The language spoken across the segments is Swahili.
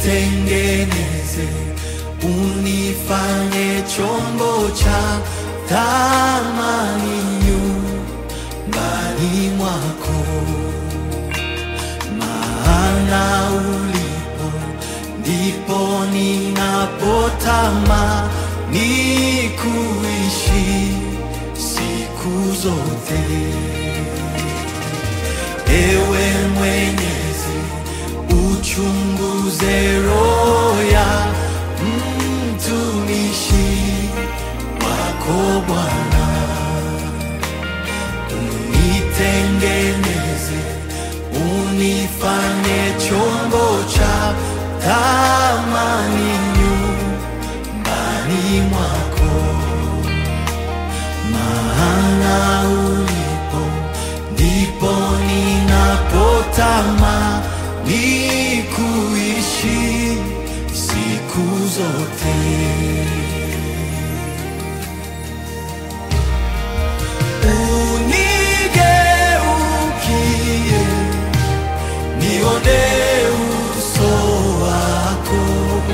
unitengeneze, unifanye chombo cha thamani nyumbani mwako. Maana ulipo ndipo ninapotamani kuishi siku zote. Ewe Mwenyezi, uchunguze roho ya mtumishi wako Bwana, unitengeneze, unifanye chombo cha thamani nyumbani mwako. Maana ulipo ndipo ninapotamani kuishi siku zote. Unigeukie, nione uso wako,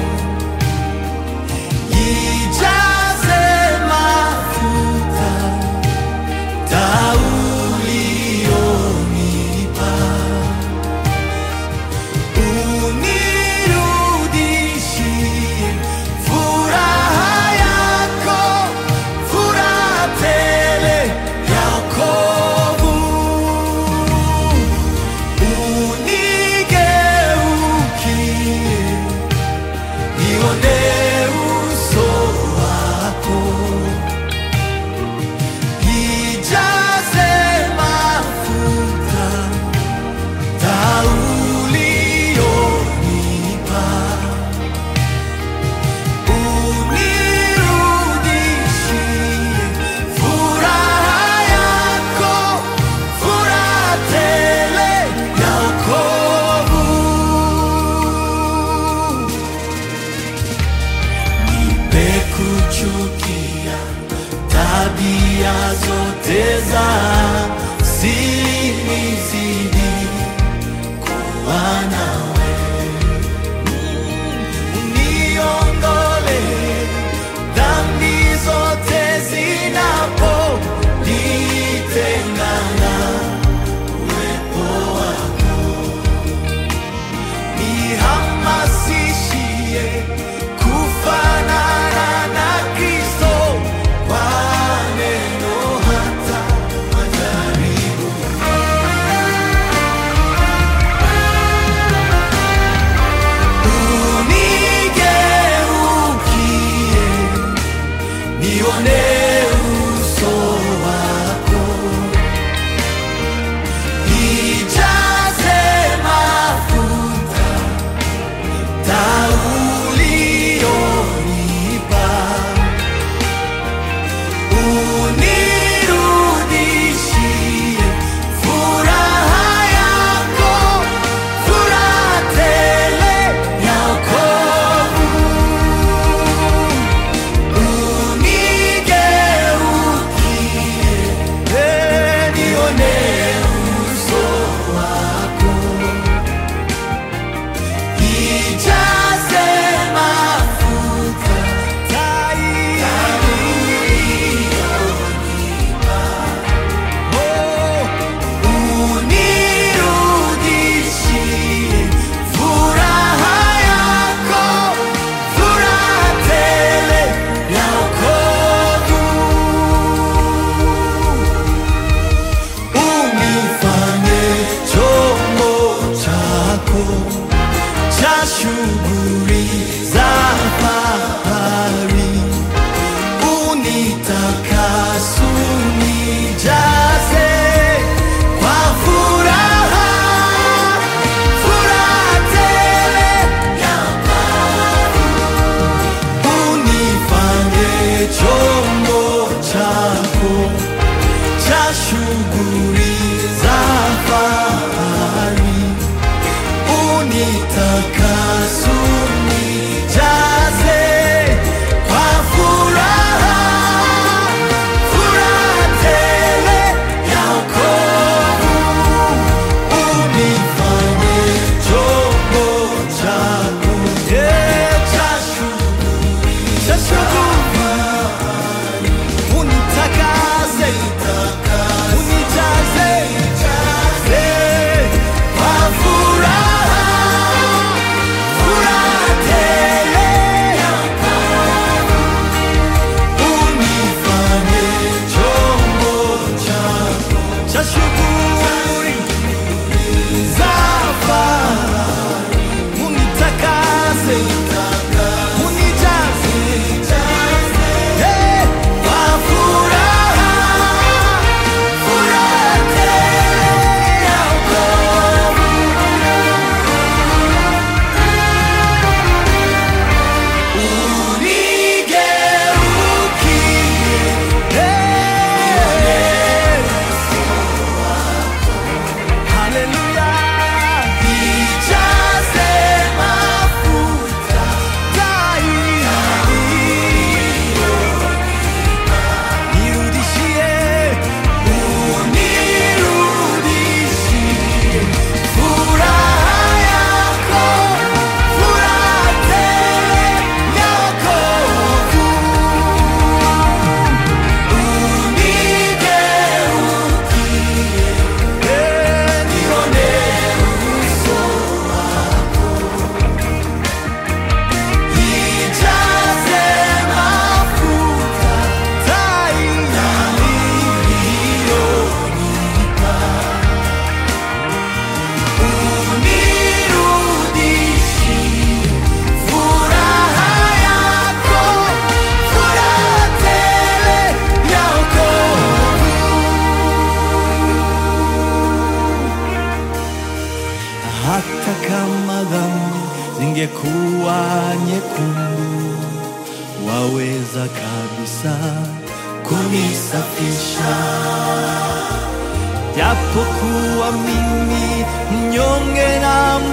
ijaze mafuta taa ulionipa, unirudishie furaha yako, furaha tele ya wokovu. Unigeukie, nione uso wako, ijaze mafuta taa ulionipa, unirudishie furaha yako, furaha tele ya wokovu. Nipe kuchukia tabia zote za sinizidi kuwa nawe. Uniondole dhambi zote zinaponitengana uwepo wako. Nihamasishie kufanana na Kristo kwa neno hata majaribu. Unigeukie, nione uso wako, ijaze mafuta taa ulionipa, unirudishie furaha yako, furaha tele ya wokovu. Unigeukie, nione uso wako, ijaze mafuta taa ulionipa, unirudishie furaha yako, furaha tele ya wokovu. Unifanye chombo chako cha shughuli za fahari, unitakase, unijaze kwa furaha, furaha tele ya wokovu. Unifanye chombo chako cha shughuli za fahari, unitakase, unijaze kwa furaha, furaha tele ya wokovu. Unifanye chombo chako kama dhambi zingekuwa nyekundu, waweza kabisa kunisafisha. Japokuwa mimi mnyonge na